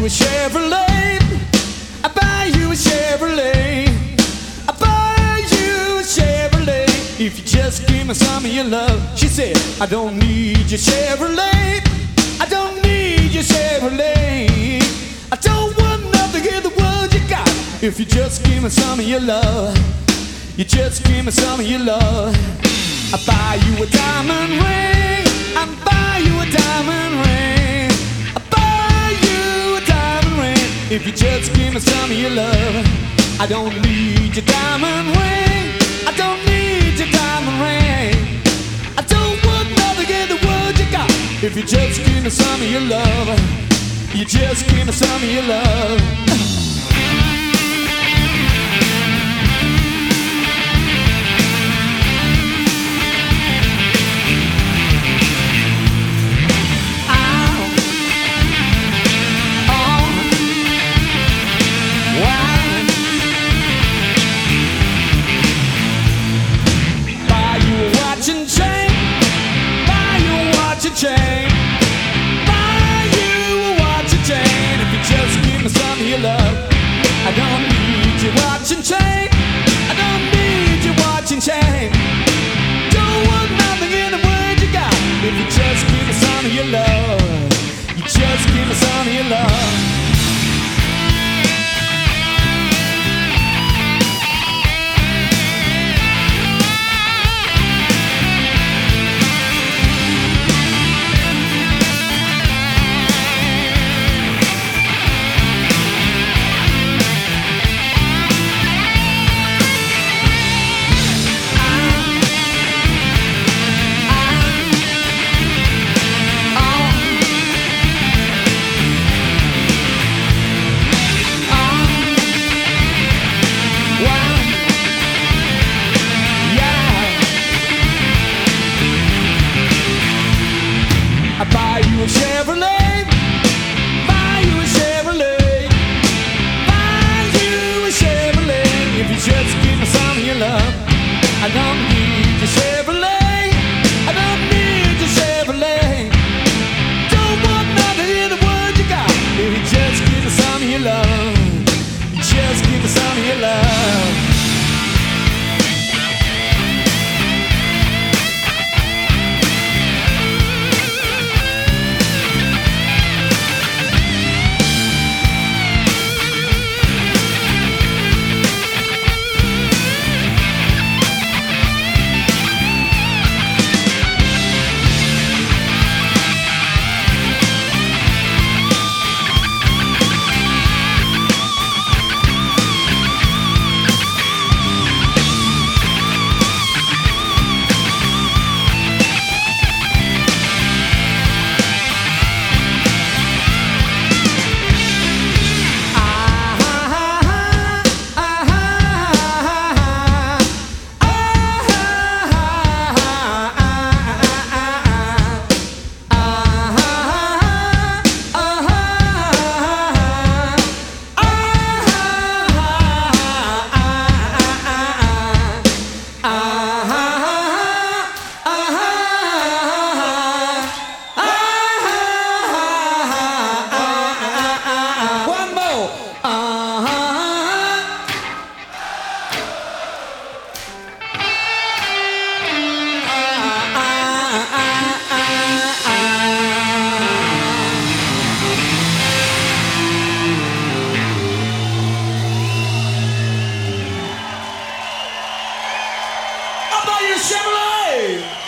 you a Chevrolet. I buy you a Chevrolet. I buy you a Chevrolet. If you just give me some of your love. She said, I don't need your Chevrolet. I don't need your Chevrolet. I don't want nothing in the world you got. If you just give me some of your love. You just give me some of your love. I buy you a diamond ring. I buy you a diamond ring. I buy you a diamond ring. If you just give me some of your love. I don't need your diamond ring. I don't need your diamond ring. I don't want nothing in the world you got. If you just give me some of your love. You just give me some of your love. Chain. Buy you a watch and chain. If you just give me some of your love. I don't need your watch and chain. I don't need your watch and chain. Don't want nothing in the world you got. If you just give me some of your love. You just give me some of your love. I buy you a Chevrolet. Buy you a Chevrolet. Buy you a Chevrolet. If you just give me some of your love. I don't need your Chevrolet. I don't need your Chevrolet. Don't want nothing in the world you got. If you just give me some of your love. You just give me some of your love. Chevrolet!